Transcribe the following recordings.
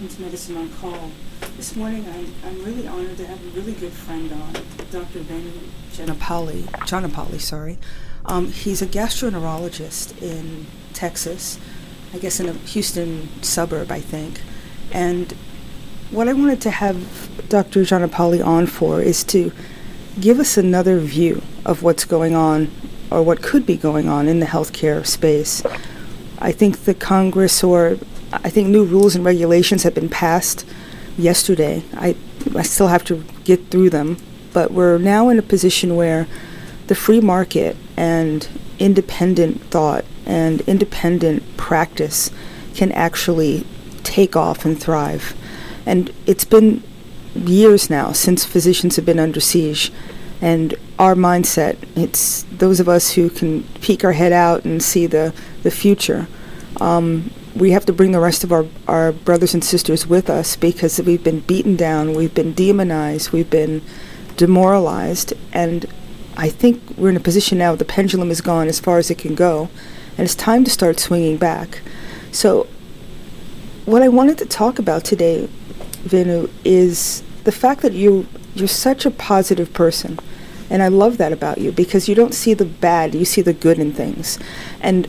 welcome to Medicine on Call. This morning I'm really honored to have a really good friend on, Dr. Venu Janapalli, sorry. He's a gastroenterologist in Texas, I guess in a Houston suburb, I think. And what I wanted to have Dr. Janapalli on for is to give us another view of what's going on or what could be going on in the healthcare space. I think the Congress, or I think new rules and regulations have been passed yesterday. I still have to get through them, but we're now in a position where the free market and independent thought and independent practice can actually take off and thrive. And it's been years now since physicians have been under siege, and our mindset, it's those of us who can peek our head out and see the future. We have to bring the rest of our brothers and sisters with us because we've been beaten down, we've been demonized, we've been demoralized, and I think we're in a position now the pendulum has gone as far as it can go, and it's time to start swinging back. So what I wanted to talk about today, Venu, is the fact that you're such a positive person, and I love that about you because you don't see the bad, you see the good in things. And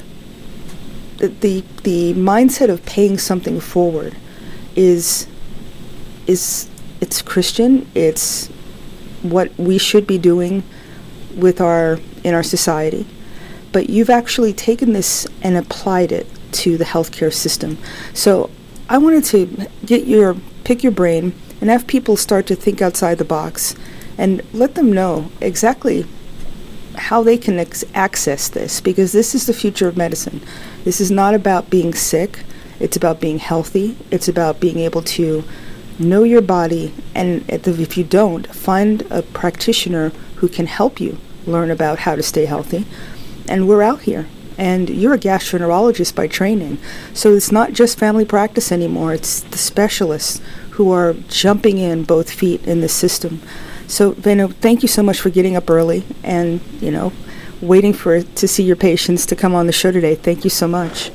the mindset of paying something forward is it's Christian. It's what we should be doing in our society. But you've actually taken this and applied it to the healthcare system. So I wanted to pick your brain and have people start to think outside the box and let them know exactly how they can access this, because this is the future of medicine. This is not about being sick. It's about being healthy. It's about being able to know your body, and if you don't, find a practitioner who can help you learn about how to stay healthy. And we're out here. And you're a gastroenterologist by training. So it's not just family practice anymore. It's the specialists who are jumping in both feet in the system. So, Venu, thank you so much for getting up early and, waiting to see your patients to come on the show today. Thank you so much.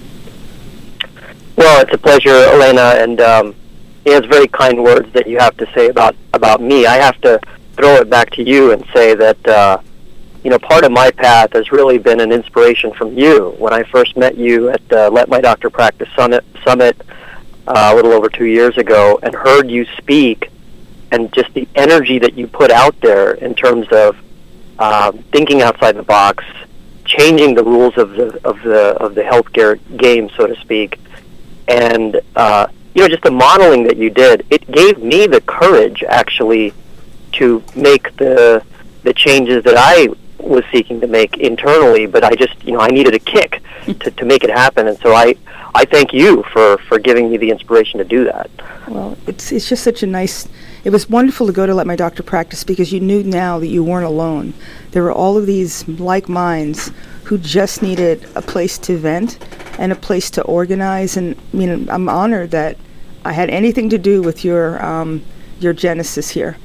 Well, it's a pleasure, Elena, and it's very kind words that you have to say about me. I have to throw it back to you and say that, part of my path has really been an inspiration from you. When I first met you at Let My Doctor Practice Summit a little over 2 years ago and heard you speak, and just the energy that you put out there in terms of thinking outside the box, changing the rules of the healthcare game, so to speak, and just the modeling that you did, it gave me the courage actually to make the changes that I was seeking to make internally. But I just I needed a kick to make it happen, and so I thank you for giving me the inspiration to do that. Well, it's just such a nice. It was wonderful to go to Let My Doctor Practice because you knew now that you weren't alone. There were all of these like minds who just needed a place to vent and a place to organize. And I'm honored that I had anything to do with your genesis here.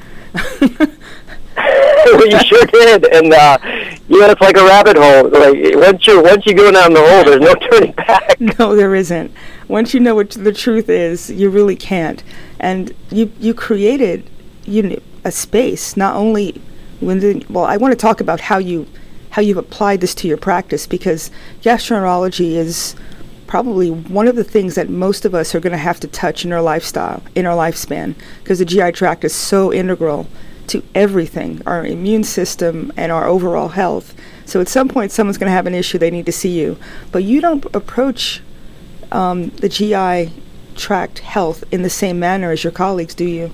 You sure did, and it's like a rabbit hole. Like once you go down the hole, there's no turning back. No, there isn't. Once you know what the truth is, you really can't. And you created a space. Not only I want to talk about how you've applied this to your practice, because gastroenterology is probably one of the things that most of us are going to have to touch in our lifespan, because the GI tract is so integral to everything, our immune system and our overall health. So at some point, someone's going to have an issue, they need to see you. But you don't approach the GI tract health in the same manner as your colleagues, do you?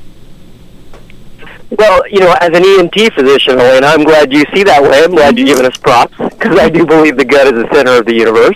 Well, as an ENT physician, Elena, I'm glad you see that way. I'm glad you're giving us props, because I do believe the gut is the center of the universe.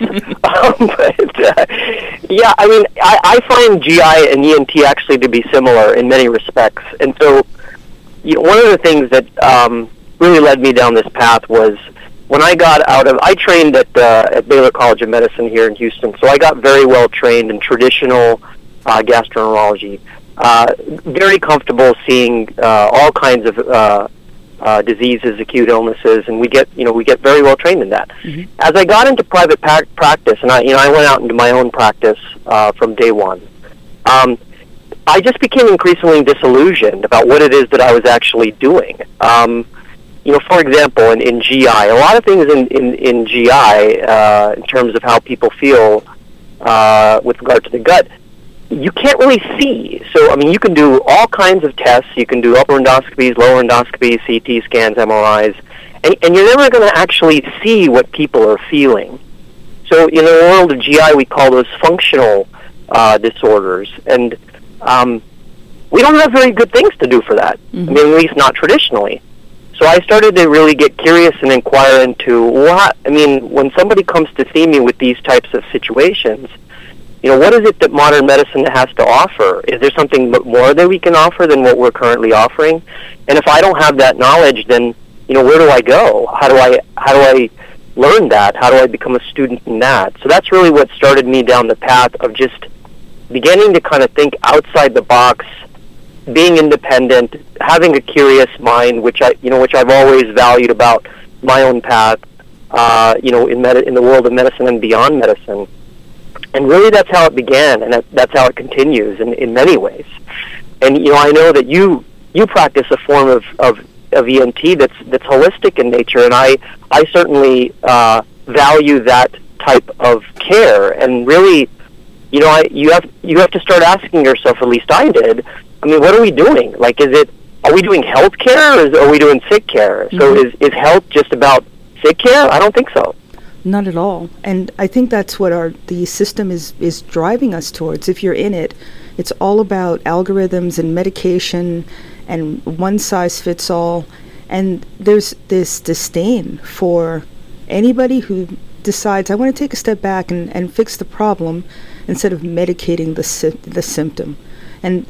I find GI and ENT actually to be similar in many respects. And so one of the things that really led me down this path was when I trained at Baylor College of Medicine here in Houston, so I got very well trained in traditional gastroenterology. Very comfortable seeing all kinds of diseases, acute illnesses, and we get very well trained in that. Mm-hmm. As I got into private practice, and I went out into my own practice from day one, I just became increasingly disillusioned about what it is that I was actually doing. For example, in GI, a lot of things in GI, in terms of how people feel with regard to the gut, you can't really see. So, you can do all kinds of tests. You can do upper endoscopies, lower endoscopies, CT scans, MRIs, and you're never going to actually see what people are feeling. So, in the world of GI, we call those functional disorders, and we don't have very good things to do for that. Mm-hmm. At least not traditionally. So I started to really get curious and inquire into when somebody comes to see me with these types of situations, what is it that modern medicine has to offer? Is there something more that we can offer than what we're currently offering? And if I don't have that knowledge, then, where do I go? How do I learn that? How do I become a student in that? So that's really what started me down the path of just beginning to kind of think outside the box, being independent, having a curious mind, which I've always valued about my own path, in the world of medicine and beyond medicine. And really that's how it began, and that's how it continues in many ways. And, I know that you practice a form of ENT that's holistic in nature, and I certainly value that type of care. And really, you have to start asking yourself, at least I did, what are we doing? Like, are we doing health care, or are we doing sick care? Mm-hmm. So is health just about sick care? I don't think so. Not at all. And I think that's what the system is driving us towards. If you're in it, it's all about algorithms and medication and one size fits all. And there's this disdain for anybody who decides, I want to take a step back and fix the problem instead of medicating the symptom. And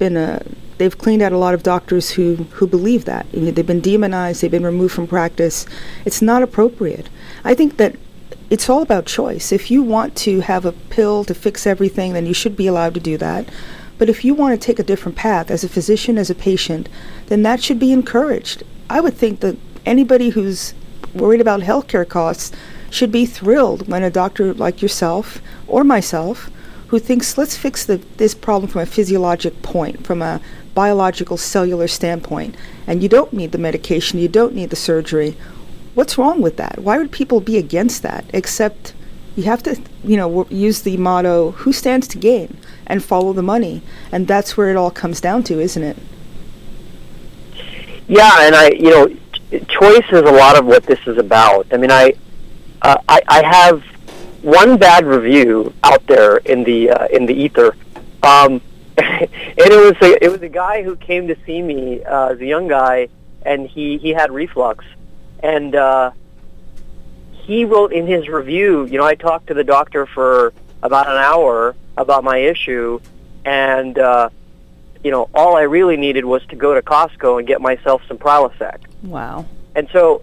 they've cleaned out a lot of doctors who believe that. They've been demonized, they've been removed from practice. It's not appropriate. I think that it's all about choice. If you want to have a pill to fix everything, then you should be allowed to do that. But if you want to take a different path as a physician, as a patient, then that should be encouraged. I would think that anybody who's worried about healthcare costs should be thrilled when a doctor like yourself or myself who thinks, let's fix this problem from a physiologic point, from a biological cellular standpoint, and you don't need the medication, you don't need the surgery. What's wrong with that? Why would people be against that? Except you have to, use the motto, who stands to gain, and follow the money. And that's where it all comes down to, isn't it? Yeah, and choice is a lot of what this is about. I have one bad review out there in the ether, and it was a guy who came to see me as a young guy, and he had reflux, and he wrote in his review. I talked to the doctor for about an hour about my issue, and all I really needed was to go to Costco and get myself some Prilosec. Wow. And so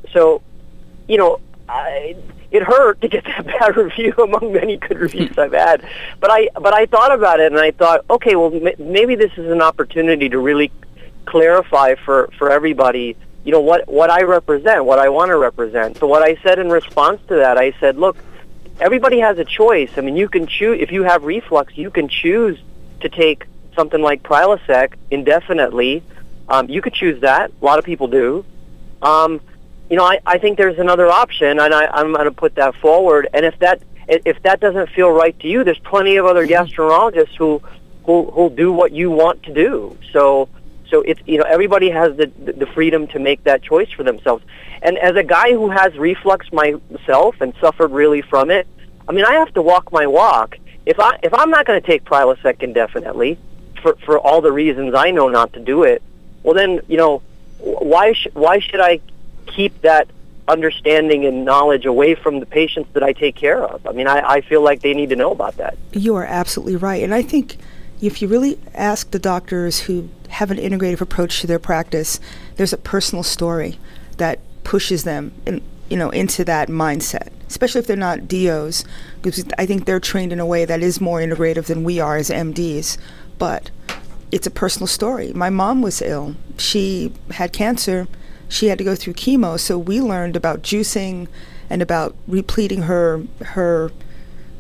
it hurt to get that bad review among many good reviews I've had. But I thought about it, and I thought, okay, well, maybe this is an opportunity to really clarify for everybody, what I represent, what I want to represent. So what I said in response to that, I said, look, everybody has a choice. You can choose, if you have reflux, you can choose to take something like Prilosec indefinitely. You could choose that. A lot of people do. I think there's another option, and I'm going to put that forward. And if that doesn't feel right to you, there's plenty of other gastroenterologists who'll do what you want to do. So it's everybody has the freedom to make that choice for themselves. And as a guy who has reflux myself and suffered really from it, I have to walk my walk. If I'm not going to take Prilosec indefinitely for all the reasons I know not to do it, well then why should I keep that understanding and knowledge away from the patients that I take care of? I feel like they need to know about that. You are absolutely right. And I think if you really ask the doctors who have an integrative approach to their practice, there's a personal story that pushes them into that mindset, especially if they're not DOs, because I think they're trained in a way that is more integrative than we are as MDs. But it's a personal story. My mom was ill. She had cancer. She had to go through chemo, so we learned about juicing and about repleting her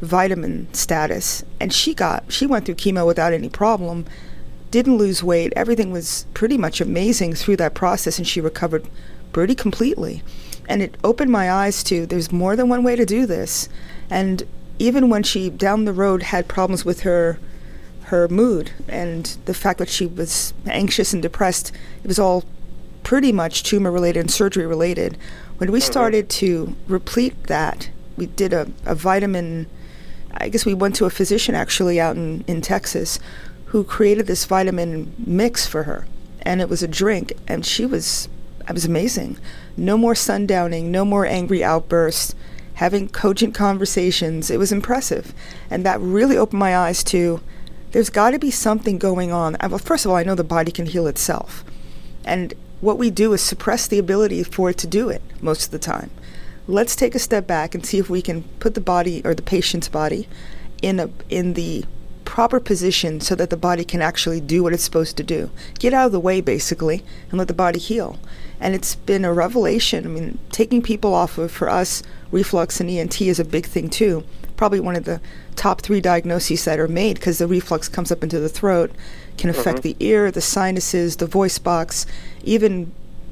vitamin status, and she went through chemo without any problem, didn't lose weight. Everything was pretty much amazing through that process, and she recovered pretty completely. And it opened my eyes to there's more than one way to do this. And even when she down the road had problems with her mood and the fact that she was anxious and depressed, it was all pretty much tumor related and surgery related. When we started to replete that, we did a vitamin, I guess we went to a physician actually out in Texas who created this vitamin mix for her. And it was a drink, and it was amazing. No more sundowning, no more angry outbursts, having cogent conversations. It was impressive. And that really opened my eyes to there's got to be something going on. Well, first of all, I know the body can heal itself. And what we do is suppress the ability for it to do it most of the time. Let's take a step back and see if we can put the body or the patient's body in the proper position so that the body can actually do what it's supposed to do. Get out of the way, basically, and let the body heal. And it's been a revelation. I mean, taking people off of, for us, reflux and ENT is a big thing too. Probably one of the top 3 diagnoses that are made, because the reflux comes up into the throat, can affect the ear, the sinuses, the voice box, even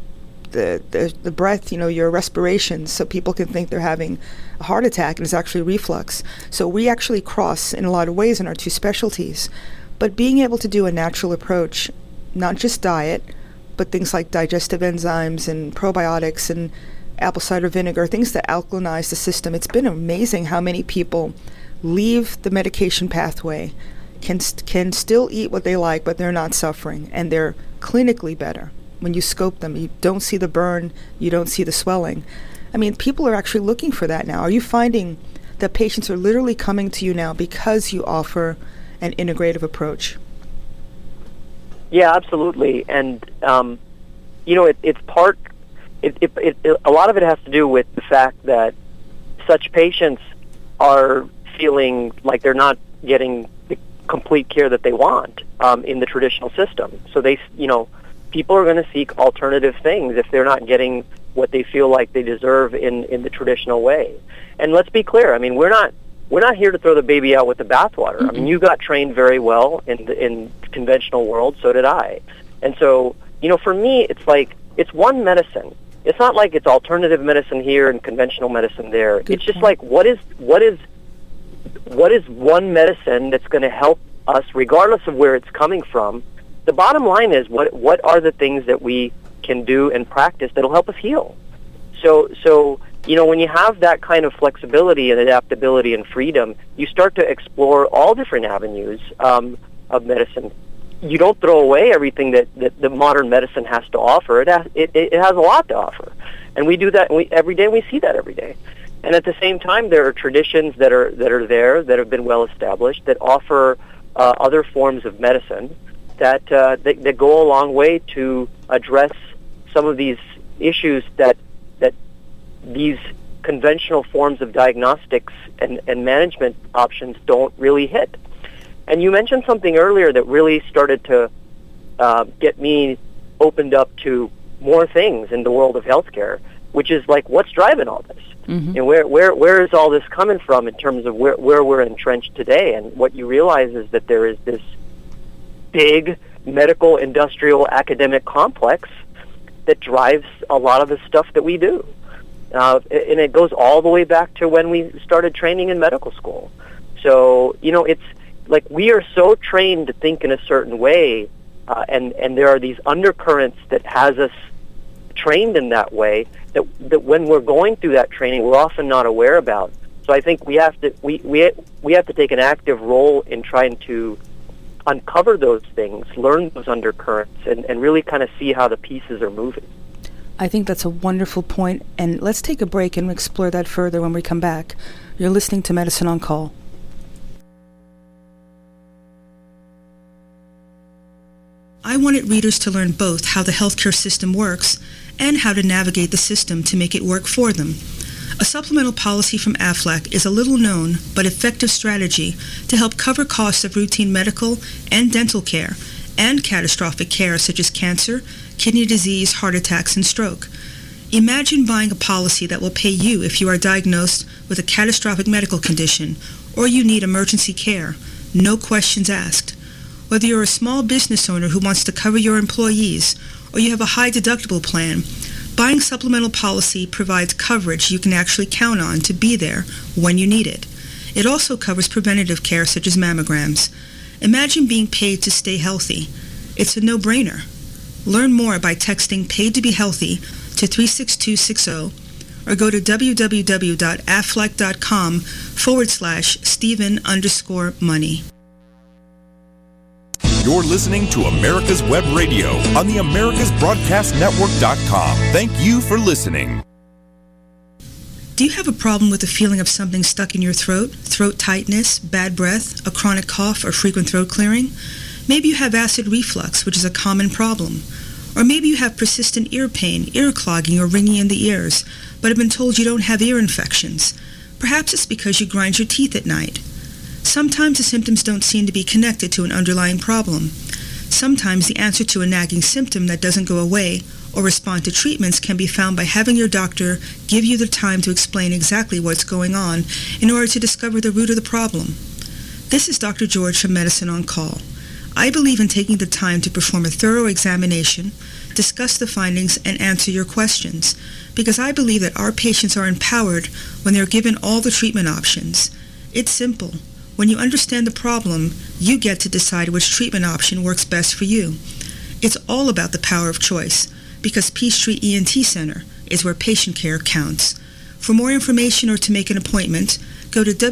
the breath, your respiration, so people can think they're having a heart attack and it's actually reflux. So we actually cross in a lot of ways in our 2 specialties. But being able to do a natural approach, not just diet, but things like digestive enzymes and probiotics and apple cider vinegar, things that alkalinize the system. It's been amazing how many people leave the medication pathway, can still eat what they like, but they're not suffering, and they're clinically better. When you scope them, you don't see the burn, you don't see the swelling. I mean, people are actually looking for that now. Are you finding that patients are literally coming to you now because you offer an integrative approach? Yeah, absolutely. And, it's part, a lot of it has to do with the fact that such patients are feeling like they're not getting the complete care that they want in the traditional system. So people are going to seek alternative things if they're not getting what they feel like they deserve in the traditional way. And let's be clear. I mean, we're not here to throw the baby out with the bathwater. Mm-hmm. I mean, you got trained very well in the conventional world. So did I. And so, for me, it's like it's one medicine. It's not like it's alternative medicine here and conventional medicine there. Good it's just point. like what is one medicine that's going to help us, regardless of where it's coming from. The bottom line is what are the things that we can do and practice that'll help us heal. So when you have that kind of flexibility and adaptability and freedom, you start to explore all different avenues of medicine. You don't throw away everything that the modern medicine has to offer. It has a lot to offer, and we do that every day. We see that every day. And at the same time, there are traditions that are there that have been well established that offer other forms of medicine that go a long way to address some of these issues that these conventional forms of diagnostics and management options don't really hit. And you mentioned something earlier that really started to get me opened up to more things in the world of healthcare, which is like, what's driving all this? Mm-hmm. And where is all this coming from in terms of where we're entrenched today? And what you realize is that there is this big medical, industrial, academic complex that drives a lot of the stuff that we do. And it goes all the way back to when we started training in medical school. So, it's like we are so trained to think in a certain way, and there are these undercurrents that has us trained in that way that when we're going through that training, we're often not aware about. So I think we have to take an active role in trying to uncover those things, learn those undercurrents, and really kind of see how the pieces are moving. I think that's a wonderful point, and let's take a break and explore that further when we come back. You're listening to Medicine on Call. I wanted readers to learn both how the healthcare system works and how to navigate the system to make it work for them. A supplemental policy from AFLAC is a little-known but effective strategy to help cover costs of routine medical and dental care and catastrophic care such as cancer, kidney disease, heart attacks, and stroke. Imagine buying a policy that will pay you if you are diagnosed with a catastrophic medical condition or you need emergency care, no questions asked. Whether you're a small business owner who wants to cover your employees, or you have a high deductible plan, buying supplemental policy provides coverage you can actually count on to be there when you need it. It also covers preventative care such as mammograms. Imagine being paid to stay healthy. It's a no-brainer. Learn more by texting "Paid to be Healthy" to 36260 or go to www.aflac.com/Stephen_money. You're listening to America's Web Radio on the AmericasBroadcastNetwork.com. Thank you for listening. Do you have a problem with the feeling of something stuck in your throat, throat tightness, bad breath, a chronic cough, or frequent throat clearing? Maybe you have acid reflux, which is a common problem. Or maybe you have persistent ear pain, ear clogging, or ringing in the ears, but have been told you don't have ear infections. Perhaps it's because you grind your teeth at night. Sometimes the symptoms don't seem to be connected to an underlying problem. Sometimes the answer to a nagging symptom that doesn't go away or respond to treatments can be found by having your doctor give you the time to explain exactly what's going on in order to discover the root of the problem. This is Dr. George from Medicine on Call. I believe in taking the time to perform a thorough examination, discuss the findings, and answer your questions, because I believe that our patients are empowered when they're given all the treatment options. It's simple. When you understand the problem, you get to decide which treatment option works best for you. It's all about the power of choice, because Peachtree ENT Center is where patient care counts. For more information or to make an appointment, go to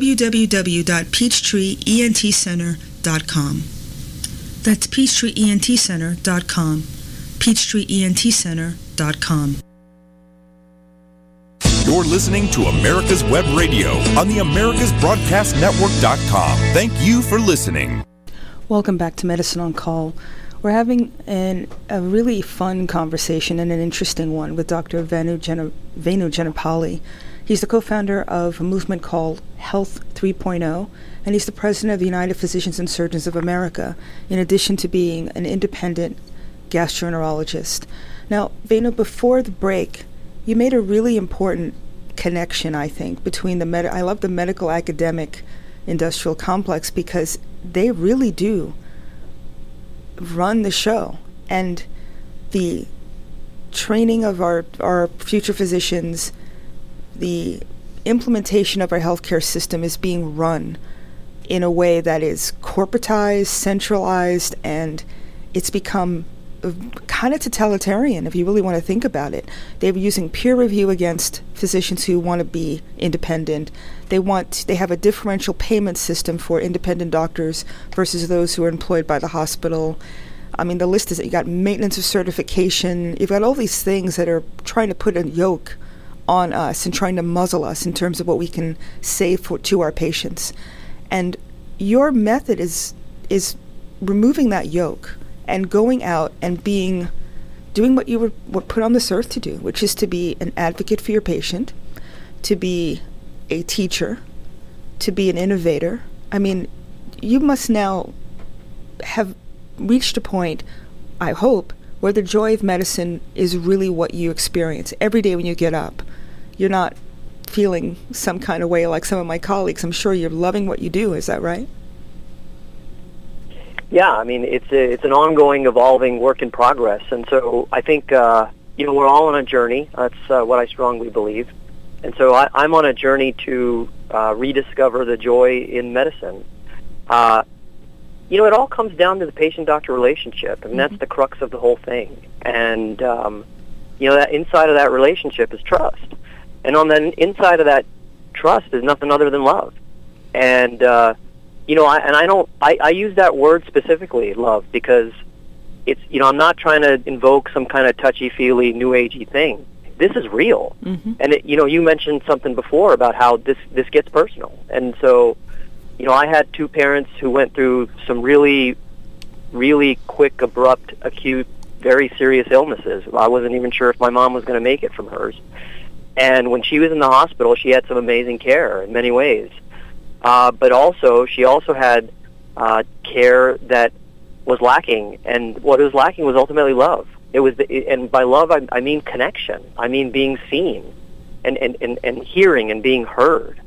www.peachtreeentcenter.com. That's peachtreeentcenter.com. peachtreeentcenter.com. You're listening to America's Web Radio on the AmericasBroadcastNetwork.com. Thank you for listening. Welcome back to Medicine on Call. We're having a really fun conversation and an interesting one with Dr. Venu Janapalli. He's the co-founder of a movement called Health 3.0, and he's the president of the United Physicians and Surgeons of America, in addition to being an independent gastroenterologist. Now, Venu, before the break, you made a really important connection, I think, between I love the medical academic industrial complex, because they really do run the show, and the training of our future physicians, the implementation of our healthcare system is being run in a way that is corporatized, centralized, and it's become kind of totalitarian if you really want to think about it. They're using peer review against physicians who want to be independent. They have a differential payment system for independent doctors versus those who are employed by the hospital. I mean, the list is, you got maintenance of certification. You've got all these things that are trying to put a yoke on us and trying to muzzle us in terms of what we can say to our patients. And your method is removing that yoke and going out and doing what you were put on this earth to do, which is to be an advocate for your patient, to be a teacher, to be an innovator. I mean, you must now have reached a point, I hope, where the joy of medicine is really what you experience every day when you get up. You're not feeling some kind of way like some of my colleagues. I'm sure you're loving what you do. Is that right? Yeah, I mean, it's an ongoing, evolving work in progress, and so I think we're all on a journey. That's what I strongly believe, and so I'm on a journey to rediscover the joy in medicine. It all comes down to the patient-doctor relationship. I mean, that's the crux of the whole thing, and that inside of that relationship is trust, and on the inside of that trust is nothing other than love, and I use that word specifically, love, because it's, I'm not trying to invoke some kind of touchy-feely, new agey thing. This is real. Mm-hmm. And you mentioned something before about how this gets personal. And so, I had two parents who went through some really, really quick, abrupt, acute, very serious illnesses. I wasn't even sure if my mom was going to make it from hers. And when she was in the hospital, she had some amazing care in many ways. But she also had care that was lacking, and what was lacking was ultimately love. And by love, I mean connection. I mean being seen, and hearing and being heard.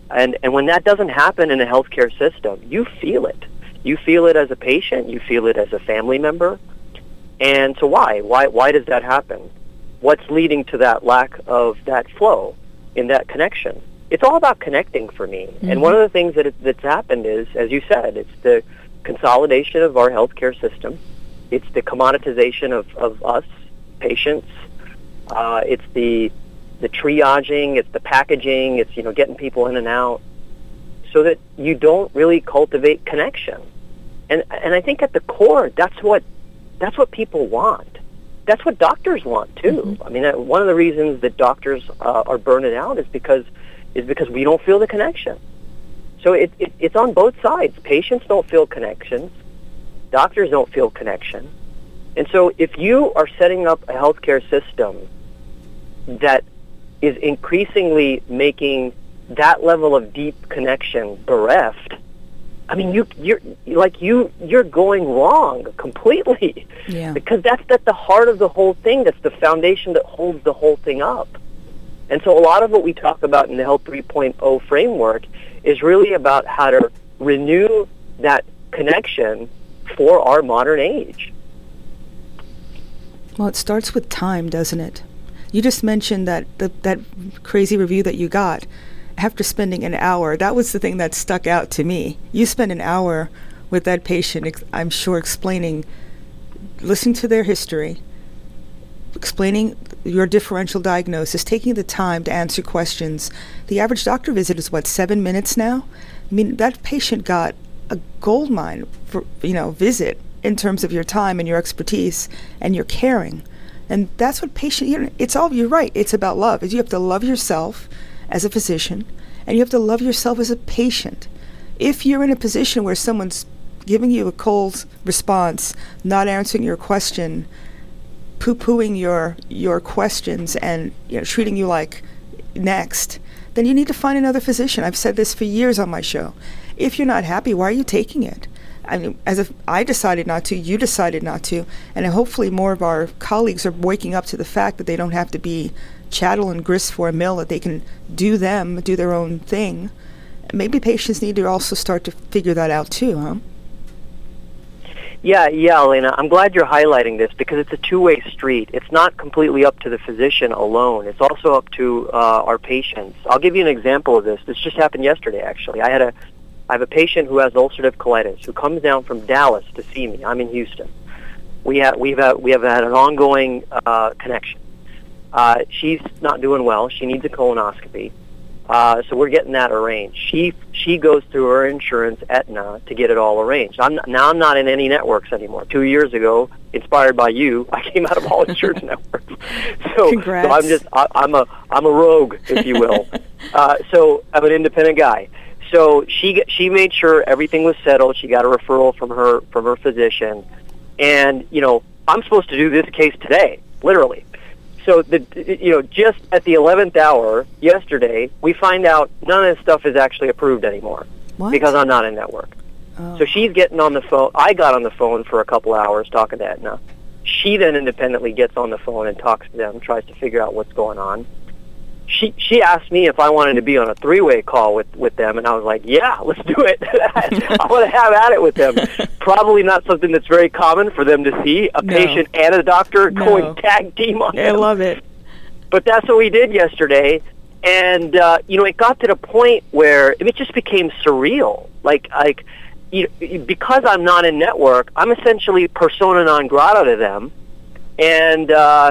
And when that doesn't happen in a healthcare system, you feel it. You feel it as a patient. You feel it as a family member. And so why? Why does that happen? What's leading to that lack of that flow in that connection? It's all about connecting for me. Mm-hmm. And one of the things that's happened is, as you said, it's the consolidation of our healthcare system. It's the commoditization of us, patients. It's the triaging. It's the packaging. It's, getting people in and out, so that you don't really cultivate connection. And I think at the core, that's what people want. That's what doctors want too. Mm-hmm. I mean, one of the reasons that doctors are burning out is because we don't feel the connection. So it's on both sides. Patients don't feel connections. Doctors don't feel connection. And so if you are setting up a healthcare system that is increasingly making that level of deep connection bereft, I mean, you're going wrong completely. Yeah. Because that's at the heart of the whole thing. That's the foundation that holds the whole thing up. And so a lot of what we talk about in the Health 3.0 framework is really about how to renew that connection for our modern age. Well, it starts with time, doesn't it? You just mentioned that that crazy review that you got. After spending an hour, that was the thing that stuck out to me. You spent an hour with that patient, I'm sure, listening to their history, explaining your differential diagnosis, taking the time to answer questions. The average doctor visit is, 7 minutes now? I mean, that patient got a gold mine for, visit in terms of your time and your expertise and your caring. And that's what you're right, it's about love. You have to love yourself as a physician, and you have to love yourself as a patient. If you're in a position where someone's giving you a cold response, not answering your question, poo-pooing your questions, and treating you like next, then you need to find another physician. I've said this for years on my show. If you're not happy, why are you taking it? I mean, as if I decided not to, you decided not to, and hopefully more of our colleagues are waking up to the fact that they don't have to be chattel and grist for a mill, that they can do their own thing. Maybe patients need to also start to figure that out too, huh? Yeah, Elena, I'm glad you're highlighting this, because it's a two-way street. It's not completely up to the physician alone. It's also up to our patients. I'll give you an example of this. This just happened yesterday, actually. I have a patient who has ulcerative colitis who comes down from Dallas to see me. I'm in Houston. We have had an ongoing connection. She's not doing well. She needs a colonoscopy. So we're getting that arranged. She goes through her insurance, Aetna, to get it all arranged. I'm not in any networks anymore. 2 years ago, inspired by you, I came out of all insurance networks. Congrats. So I'm a rogue, if you will. So I'm an independent guy. So she made sure everything was settled. She got a referral from her physician, and I'm supposed to do this case today, literally. So just at the 11th hour yesterday, we find out none of this stuff is actually approved anymore. What? Because I'm not in network. Oh. So she's getting on the phone. I got on the phone for a couple hours talking to Aetna. She then independently gets on the phone and talks to them, tries to figure out what's going on. She asked me if I wanted to be on a three-way call with them, and I was like, yeah, let's do it. I want to have at it with them. Probably not something that's very common for them to see, a patient and a doctor going tag team on them. I love it. But that's what we did yesterday, and it got to the point where it just became surreal. Because I'm not in network, I'm essentially persona non grata to them, and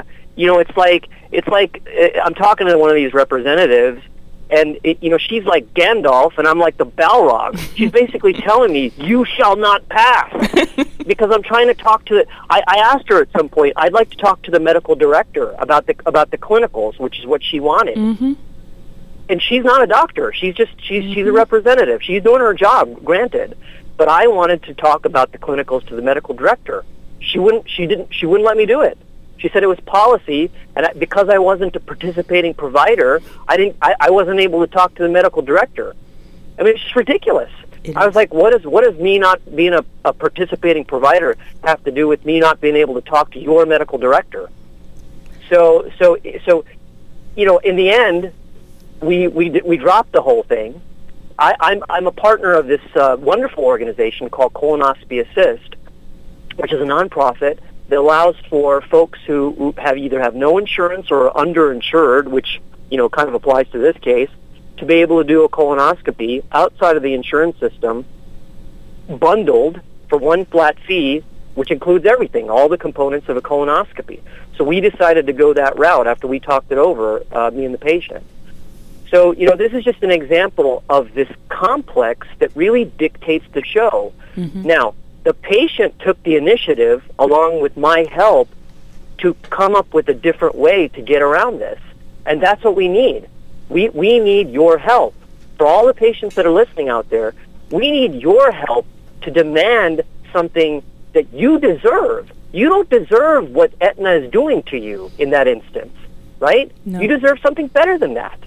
it's like I'm talking to one of these representatives, and she's like Gandalf, and I'm like the Balrog. She's basically telling me, "You shall not pass," because I'm trying to talk to. I asked her at some point, I'd like to talk to the medical director about the clinicals, which is what she wanted. Mm-hmm. And she's not a doctor. She's a representative. She's doing her job, granted. But I wanted to talk about the clinicals to the medical director. She wouldn't let me do it. She said it was policy, and because I wasn't a participating provider, I wasn't able to talk to the medical director. I mean, it's just ridiculous. I was like, what does me not being a participating provider have to do with me not being able to talk to your medical director? So in the end, we dropped the whole thing, I'm a partner of this wonderful organization called Colonoscopy Assist, which is a nonprofit that allows for folks who either have no insurance or are underinsured, which kind of applies to this case, to be able to do a colonoscopy outside of the insurance system, bundled for one flat fee, which includes everything, all the components of a colonoscopy. So we decided to go that route after we talked it over, me and the patient. So, this is just an example of this complex that really dictates the show. Mm-hmm. Now, the patient took the initiative, along with my help, to come up with a different way to get around this. And that's what we need. We need your help. For all the patients that are listening out there, we need your help to demand something that you deserve. You don't deserve what Aetna is doing to you in that instance, right? No. You deserve something better than that.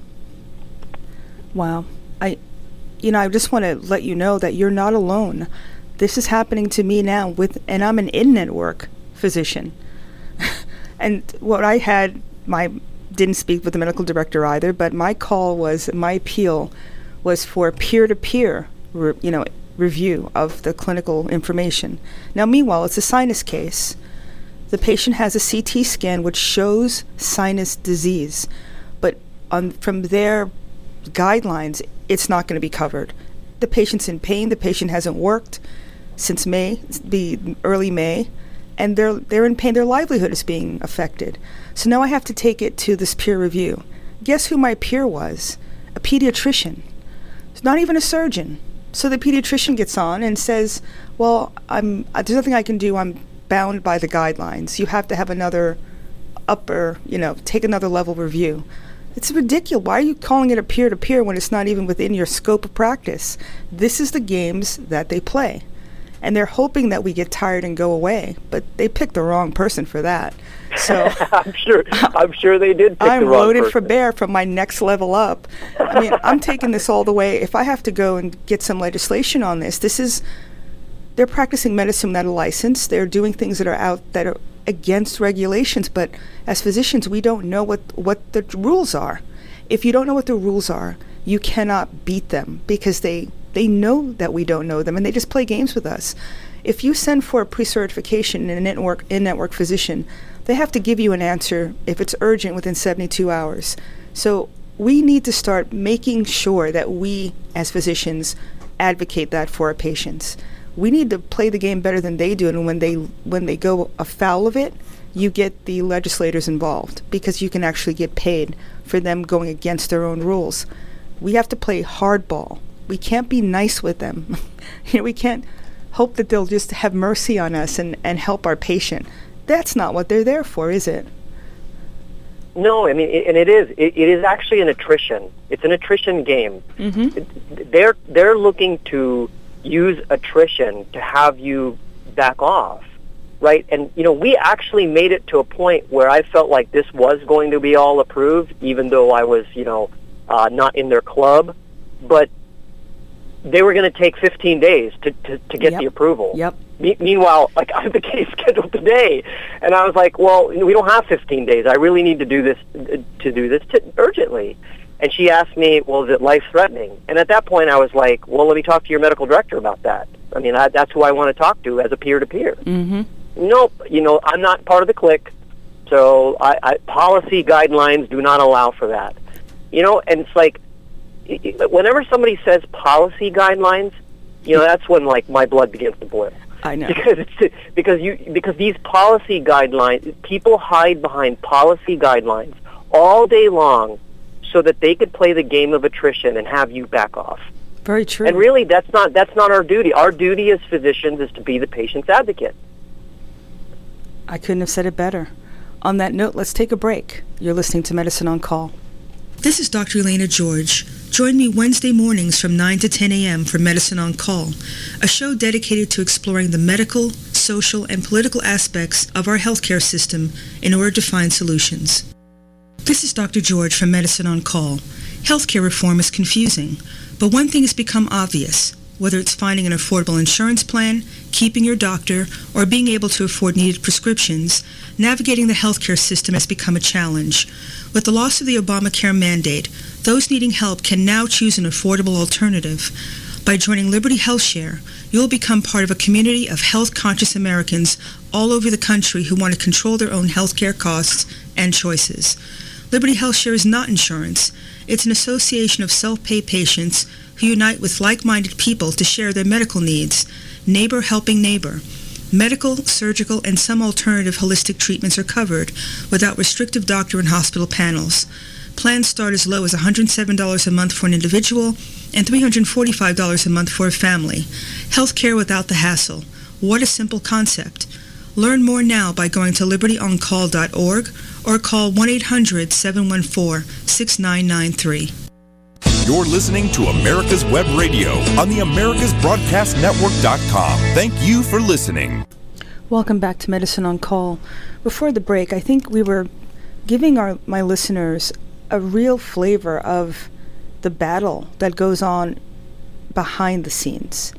Wow. I just want to let you know that you're not alone. This is happening to me now and I'm an in-network physician. And what I had, didn't speak with the medical director either, but my appeal was for peer-to-peer, review of the clinical information. Now, meanwhile, it's a sinus case. The patient has a CT scan which shows sinus disease, but from their guidelines, it's not going to be covered. The patient's in pain. The patient hasn't worked since early May, and they're in pain. Their livelihood is being affected. So now I have to take it to this peer review. Guess who my peer was? A pediatrician. It's not even a surgeon. So the pediatrician gets on and says, well, there's nothing I can do. I'm bound by the guidelines. You have to have another take another level review. It's ridiculous. Why are you calling it a peer-to-peer when it's not even within your scope of practice? This is the games that they play. And they're hoping that we get tired and go away, but they picked the wrong person for that. So I'm sure they did pick the wrong person. I'm loaded for bear from my next level up. I mean, I'm taking this all the way. If I have to go and get some legislation on this, they're practicing medicine without a license. They're doing things that are against regulations, but as physicians, we don't know what the rules are. If you don't know what the rules are, you cannot beat them because they know that we don't know them, and they just play games with us. If you send for a pre-certification in an in-network physician, they have to give you an answer if it's urgent within 72 hours. So we need to start making sure that we, as physicians, advocate that for our patients. We need to play the game better than they do, and when they go afoul of it, you get the legislators involved because you can actually get paid for them going against their own rules. We have to play hardball. We can't be nice with them. We can't hope that they'll just have mercy on us and help our patient. That's not what they're there for, is it? No, I mean, and it is. It is actually an attrition. It's an attrition game. Mm-hmm. They're looking to use attrition to have you back off, right? And, we actually made it to a point where I felt like this was going to be all approved, even though I was, not in their club. But they were going to take 15 days to get the approval. Yep. Meanwhile, I have the case scheduled today, and I was like, well, we don't have 15 days. I really need to do this urgently. And she asked me, well, is it life-threatening? And at that point, I was like, well, let me talk to your medical director about that. I mean, that's who I want to talk to as a peer-to-peer. Mm-hmm. Nope, I'm not part of the clique, so policy guidelines do not allow for that. And it's like, whenever somebody says policy guidelines, that's when my blood begins to boil. I know. Because these policy guidelines, people hide behind policy guidelines all day long so that they could play the game of attrition and have you back off. Very true. And really, that's not our duty. Our duty as physicians is to be the patient's advocate. I couldn't have said it better. On that note, let's take a break. You're listening to Medicine on Call. This is Dr. Elena George. Join me Wednesday mornings from 9 to 10 a.m. for Medicine on Call, a show dedicated to exploring the medical, social, and political aspects of our healthcare system in order to find solutions. This is Dr. George from Medicine on Call. Healthcare reform is confusing, but one thing has become obvious. Whether it's finding an affordable insurance plan, keeping your doctor, or being able to afford needed prescriptions, navigating the healthcare system has become a challenge. With the loss of the Obamacare mandate, those needing help can now choose an affordable alternative. By joining Liberty HealthShare, you'll become part of a community of health-conscious Americans all over the country who want to control their own healthcare costs and choices. Liberty HealthShare is not insurance. It's an association of self-pay patients who unite with like-minded people to share their medical needs. Neighbor helping neighbor. Medical, surgical, and some alternative holistic treatments are covered without restrictive doctor and hospital panels. Plans start as low as $107 a month for an individual and $345 a month for a family. Healthcare without the hassle. What a simple concept. Learn more now by going to libertyoncall.org or call 1-800-714-6993. You're listening to America's Web Radio on the AmericasBroadcastNetwork.com. Thank you for listening. Welcome back to Medicine on Call. Before the break, I think we were giving my listeners a real flavor of the battle that goes on behind the scenes.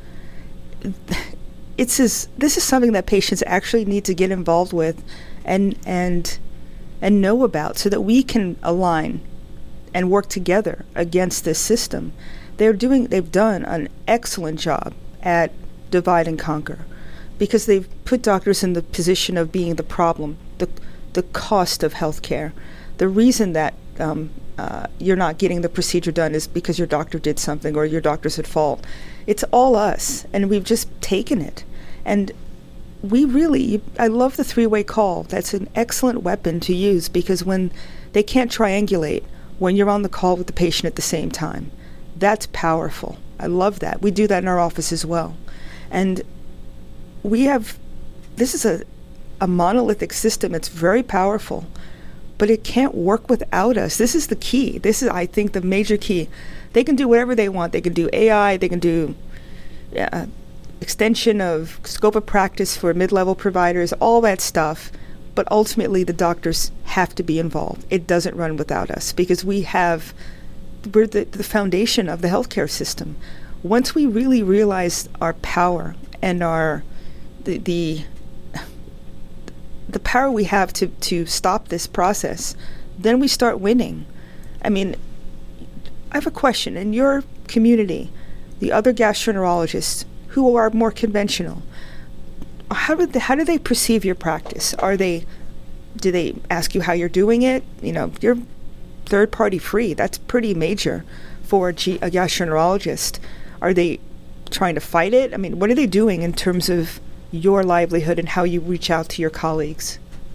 This is something that patients actually need to get involved with and know about so that we can align and work together against this system. They've done an excellent job at divide and conquer because they've put doctors in the position of being the problem, the cost of healthcare. The reason that you're not getting the procedure done is because your doctor did something or your doctor's at fault. It's all us, and we've just taken it. And I love the three-way call. That's an excellent weapon to use because when they can't triangulate, when you're on the call with the patient at the same time, that's powerful. I love that. We do that in our office as well. And this is a monolithic system. It's very powerful, but it can't work without us. This is the key. This is, I think, the major key. They can do whatever they want. They can do AI. They can do extension of scope of practice for mid-level providers, all that stuff. But ultimately, the doctors have to be involved. It doesn't run without us because we're the foundation of the healthcare system. Once we really realize our power and the power we have to stop this process, then we start winning. I mean, I have a question. In your community, the other gastroenterologists who are more conventional, how do they perceive your practice? Do they ask you how you're doing it? You're third party free. That's pretty major for a gastroenterologist. Are they trying to fight it? I mean, what are they doing in terms of your livelihood and how you reach out to your colleagues?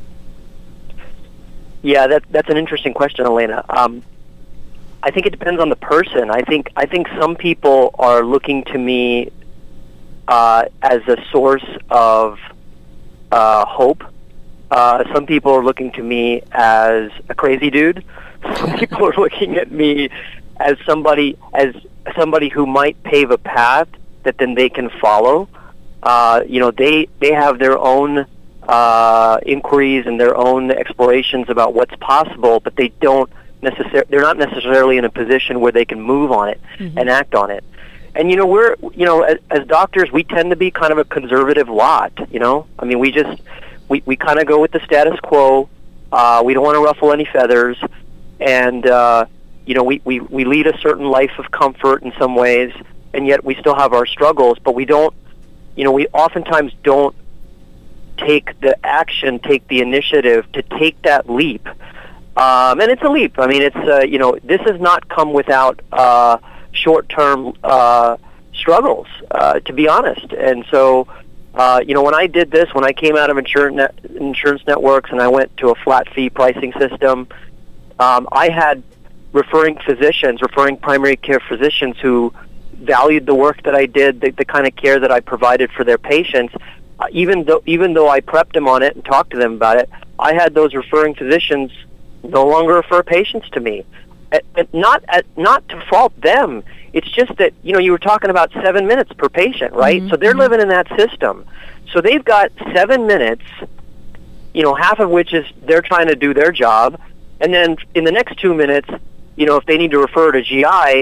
Yeah, that's an interesting question, Elena. I think it depends on the person. I think some people are looking to me as a source of hope. Some people are looking to me as a crazy dude. Some people are looking at me as somebody who might pave a path that then they can follow. They have their own inquiries and their own explorations about what's possible, but they're not necessarily in a position where they can move on it and act on it. And as doctors, we tend to be kind of a conservative lot. I mean, we kind of go with the status quo. We don't want to ruffle any feathers, and we lead a certain life of comfort in some ways, and yet we still have our struggles. But we don't. We oftentimes don't take the initiative to take that leap. And it's a leap. I mean, it's this has not come without short-term struggles, to be honest. And so, when I did this, when I came out of insurance networks and I went to a flat fee pricing system, I had referring primary care physicians who valued the work that I did, the kind of care that I provided for their patients. Even though I prepped them on it and talked to them about it, I had those referring physicians no longer refer patients to me. Not to fault them. It's just that, you were talking about 7 minutes per patient, right? So they're living in that system. So they've got 7 minutes, half of which is they're trying to do their job. And then in the next 2 minutes, if they need to refer to GI,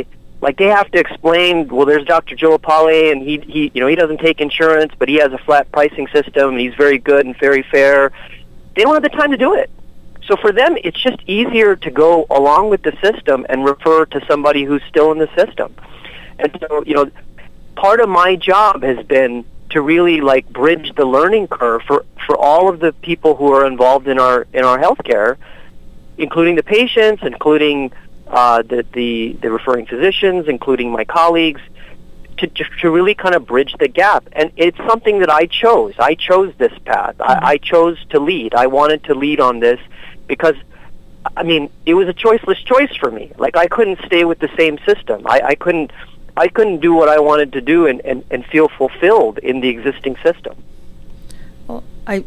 Like they have to explain, well, there's Dr. Joe Apale, and he doesn't take insurance, but he has a flat pricing system, and he's very good and very fair. They don't have the time to do it. So for them, it's just easier to go along with the system and refer to somebody who's still in the system. And so, part of my job has been to really like bridge the learning curve for all of the people who are involved in our healthcare, including the patients, including the referring physicians, including my colleagues, to really kind of bridge the gap. And it's something that I chose. I chose this path. I chose to lead. I wanted to lead on this because, I mean, it was a choiceless choice for me. Like, I couldn't stay with the same system. I couldn't do what I wanted to do and feel fulfilled in the existing system. Well, I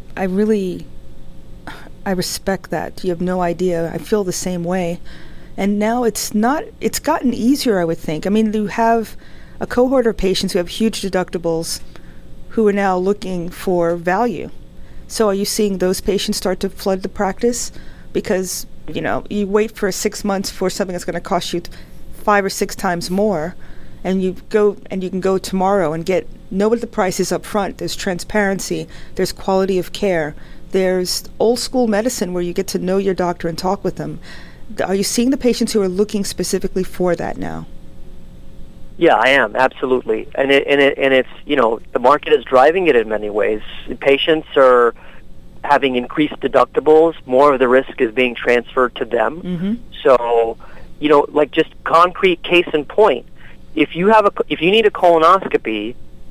respect that. You have no idea. I feel the same way. And now it's gotten easier, I would think. I mean, you have a cohort of patients who have huge deductibles who are now looking for value. So are you seeing those patients start to flood the practice? Because, you wait for 6 months for something that's going to cost you 5 or 6 times more, and you can go tomorrow and know what the price is up front. There's transparency, there's quality of care, there's old school medicine where you get to know your doctor and talk with them. Are you seeing the patients who are looking specifically for that now? Yeah, I am, absolutely. And it's, the market is driving it in many ways. Patients are having increased deductibles. More of the risk is being transferred to them. Mm-hmm. So, like just concrete case in point, if you need a colonoscopy,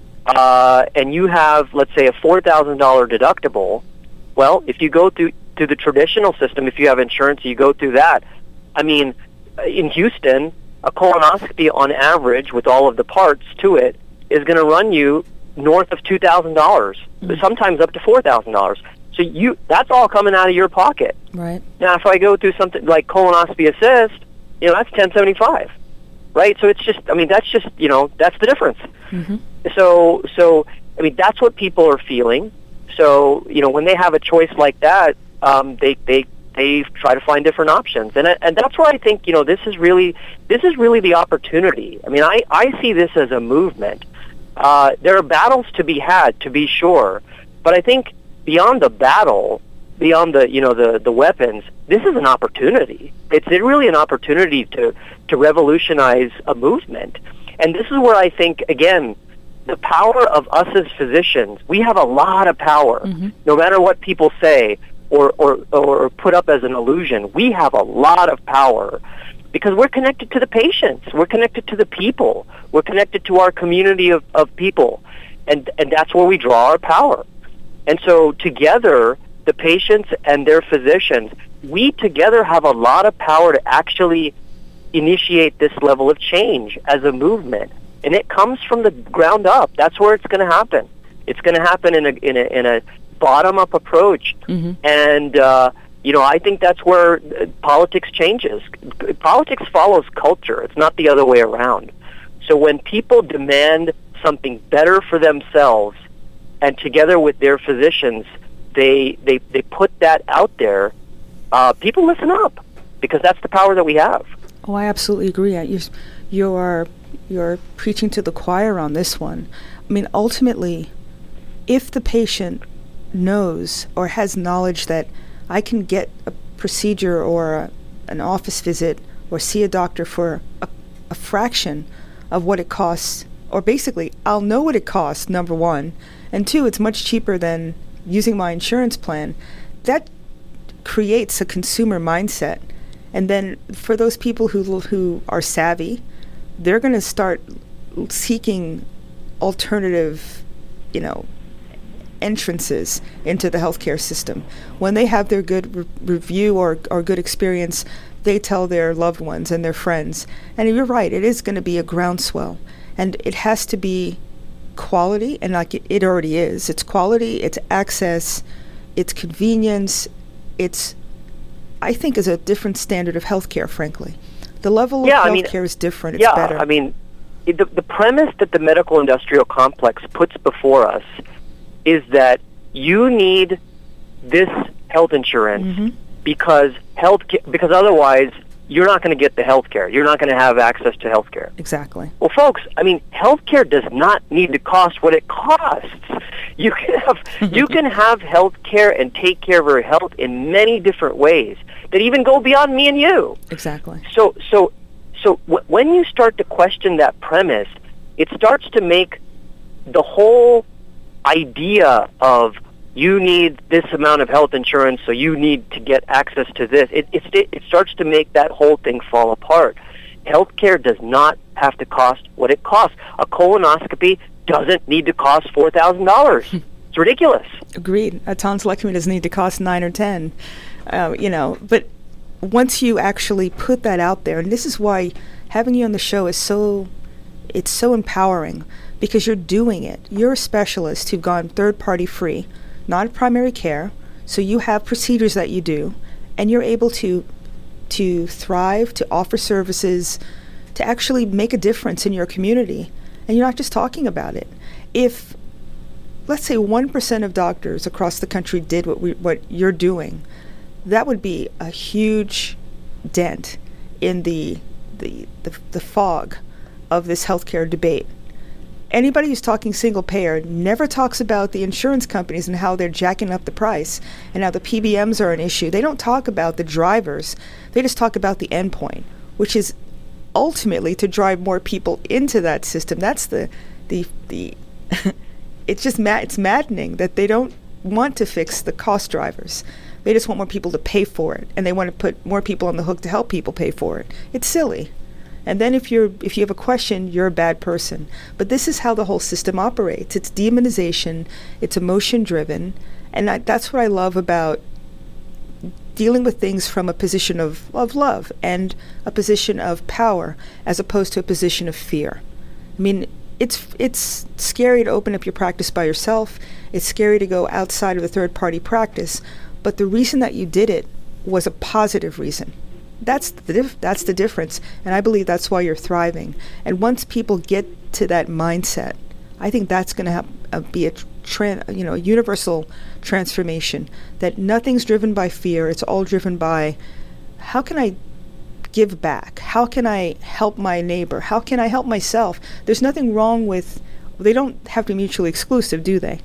and you have, let's say, a $4,000 deductible, well, if you go through the traditional system, if you have insurance, you go through that. I mean, in Houston, a colonoscopy on average with all of the parts to it is going to run you north of $2,000, sometimes up to $4,000. So that's all coming out of your pocket. Right. Now, if I go through something like Colonoscopy Assist, that's $1,075, right? So it's just, that's just, that's the difference. Mm-hmm. So I mean, that's what people are feeling. So, when they have a choice like that, they try to find different options, and that's where I think this is really the opportunity. I mean, I see this as a movement. There are battles to be had, to be sure, but I think beyond the battle, beyond the weapons, this is an opportunity. It's really an opportunity to revolutionize a movement, and this is where I think again, the power of us as physicians. We have a lot of power, mm-hmm. no matter what people say. Or put up as an illusion. We have a lot of power because we're connected to the patients. We're connected to the people. We're connected to our community of people. And that's where we draw our power. And so together, the patients and their physicians, we together have a lot of power to actually initiate this level of change as a movement. And it comes from the ground up. That's where it's going to happen. It's going to happen in a bottom-up approach, mm-hmm. and I think that's where politics changes. Politics follows culture; it's not the other way around. So when people demand something better for themselves, and together with their physicians, they put that out there, people listen up because that's the power that we have. Oh, I absolutely agree. You're preaching to the choir on this one. I mean, ultimately, if the patient knows or has knowledge that I can get a procedure or an office visit or see a doctor for a fraction of what it costs, or basically I'll know what it costs, number one, and two, it's much cheaper than using my insurance plan, that creates a consumer mindset. And then for those people who are savvy, they're going to start seeking alternative, entrances into the healthcare system. When they have their good review or good experience, they tell their loved ones and their friends. And you're right, it is going to be a groundswell. And it has to be quality, and like it already is. It's quality, it's access, it's convenience, I think is a different standard of healthcare, frankly. The level of healthcare is different, it's better. I mean, the premise that the medical industrial complex puts before us is that you need this health insurance, mm-hmm. because otherwise you're not going to get the health care. You're not going to have access to health care. Exactly. Well, folks, I mean, health care does not need to cost what it costs. You can have health care and take care of your health in many different ways that even go beyond me and you. Exactly. So when you start to question that premise, it starts to make the whole idea of you need this amount of health insurance, so you need to get access to this. It starts to make that whole thing fall apart. Healthcare does not have to cost what it costs. A colonoscopy doesn't need to cost $4,000. It's ridiculous. Agreed. A tonsillectomy doesn't need to cost 9 or 10. But once you actually put that out there, and this is why having you on the show is so empowering, because you're doing it. You're a specialist who've gone third-party free, not primary care, so you have procedures that you do, and you're able to thrive, to offer services, to actually make a difference in your community, and you're not just talking about it. If, let's say, 1% of doctors across the country did what you're doing, that would be a huge dent in the fog of this healthcare debate. Anybody who's talking single payer never talks about the insurance companies and how they're jacking up the price and how the PBMs are an issue. They don't talk about the drivers. They just talk about the endpoint, which is ultimately to drive more people into that system. That's the it's just it's maddening that they don't want to fix the cost drivers. They just want more people to pay for it, and they want to put more people on the hook to help people pay for it. It's silly. And then if you have a question, you're a bad person. But this is how the whole system operates. It's demonization, it's emotion-driven, and that's what I love about dealing with things from a position of love and a position of power as opposed to a position of fear. I mean, it's scary to open up your practice by yourself. It's scary to go outside of a third-party practice, but the reason that you did it was a positive reason. That's the difference, and I believe that's why you're thriving. And once people get to that mindset, I think that's going to be a universal transformation. That nothing's driven by fear; it's all driven by how can I give back? How can I help my neighbor? How can I help myself? There's nothing wrong with. They don't have to be mutually exclusive, do they?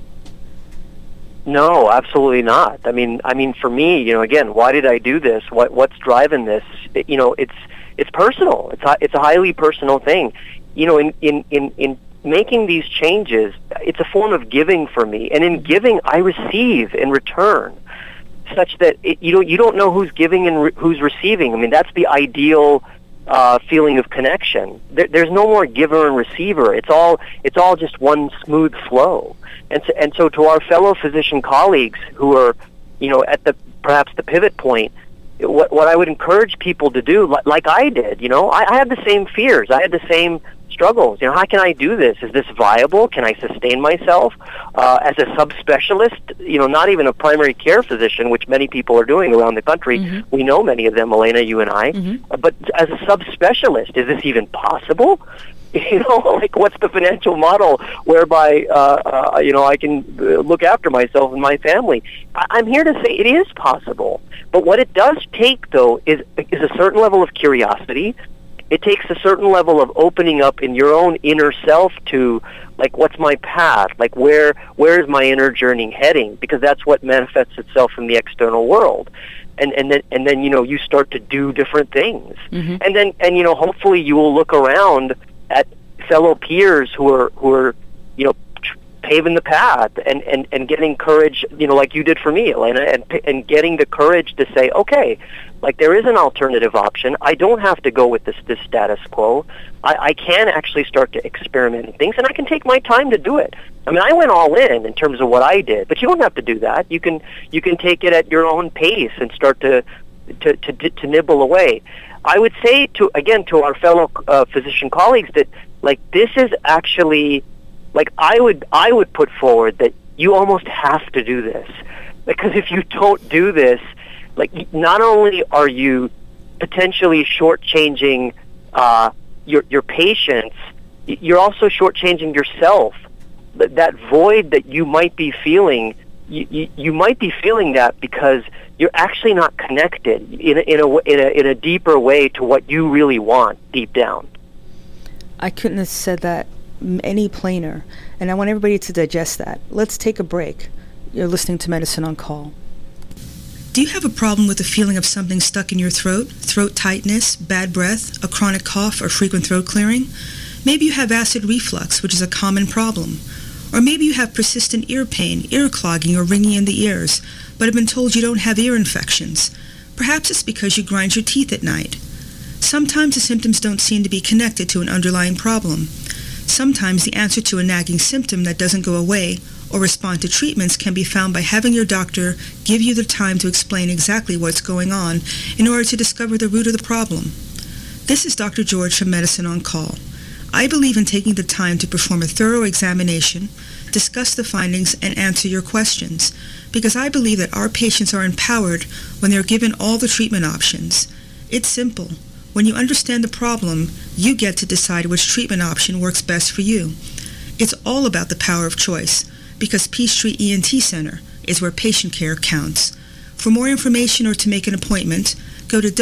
No, absolutely not. I mean, for me, again, why did I do this? What's driving this? It's personal. It's a highly personal thing. In making these changes, it's a form of giving for me, and in giving, I receive in return, such that you don't know who's giving and who's receiving. I mean, that's the ideal feeling of connection. There's no more giver and receiver. It's all just one smooth flow. And so to our fellow physician colleagues who are, at perhaps the pivot point, what I would encourage people to do, like I did, I had the same fears. I had the same struggles. How can I do this? Is this viable? Can I sustain myself? As a subspecialist, not even a primary care physician, which many people are doing around the country. Mm-hmm. We know many of them, Elena, you and I. Mm-hmm. But as a subspecialist, is this even possible? What's the financial model whereby, I can look after myself and my family? I'm here to say it is possible. But what it does take, though, is a certain level of curiosity. It takes a certain level of opening up in your own inner self to, what's my path? Where is my inner journey heading? Because that's what manifests itself in the external world. And then you start to do different things. Mm-hmm. And then hopefully you will look around at fellow peers who are paving the path and getting courage, like you did for me, Elena, and getting the courage to say, okay, there is an alternative option. I don't have to go with this status quo. I can actually start to experiment in things, and I can take my time to do it. I mean, I went all in terms of what I did, but you don't have to do that. You can take it at your own pace and start to nibble away. I would say to our fellow physician colleagues that this is actually I would put forward that you almost have to do this, because if you don't do this, not only are you potentially shortchanging your patients, you're also shortchanging yourself. That void that you might be feeling, you might be feeling that because you're actually not connected in a deeper way to what you really want deep down. I couldn't have said that any plainer, and I want everybody to digest that. Let's take a break. You're listening to Medicine on Call. Do you have a problem with the feeling of something stuck in your throat tightness, bad breath, a chronic cough, or frequent throat clearing? Maybe you have acid reflux, which is a common problem. Or maybe you have persistent ear pain, ear clogging, or ringing in the ears, but have been told you don't have ear infections. Perhaps it's because you grind your teeth at night. Sometimes the symptoms don't seem to be connected to an underlying problem. Sometimes the answer to a nagging symptom that doesn't go away or respond to treatments can be found by having your doctor give you the time to explain exactly what's going on in order to discover the root of the problem. This is Dr. George from Medicine on Call. I believe in taking the time to perform a thorough examination, discuss the findings, and answer your questions, because I believe that our patients are empowered when they're given all the treatment options. It's simple. When you understand the problem, you get to decide which treatment option works best for you. It's all about the power of choice, because Peachtree ENT Center is where patient care counts. For more information or to make an appointment, go to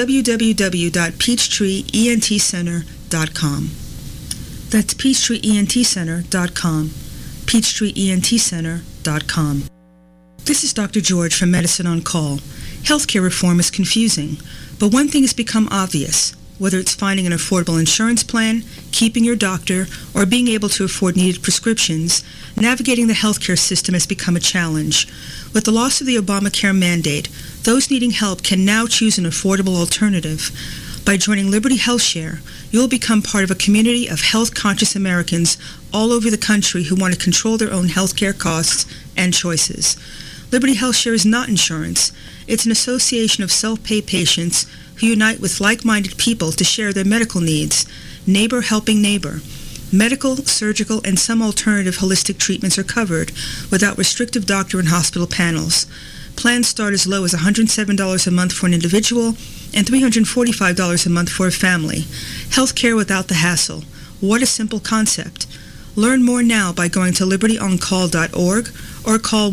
www.peachtreeentcenter.com. That's peachtreeentcenter.com. peachtreeentcenter.com. This is Dr. George from Medicine on Call. Healthcare reform is confusing, but one thing has become obvious. Whether it's finding an affordable insurance plan, keeping your doctor, or being able to afford needed prescriptions, navigating the healthcare system has become a challenge. With the loss of the Obamacare mandate, those needing help can now choose an affordable alternative. By joining Liberty HealthShare, you'll become part of a community of health-conscious Americans all over the country who want to control their own healthcare costs and choices. Liberty HealthShare is not insurance. It's an association of self-pay patients who unite with like-minded people to share their medical needs. Neighbor helping neighbor. Medical, surgical, and some alternative holistic treatments are covered without restrictive doctor and hospital panels. Plans start as low as $107 a month for an individual and $345 a month for a family. Healthcare without the hassle. What a simple concept. Learn more now by going to libertyoncall.org or call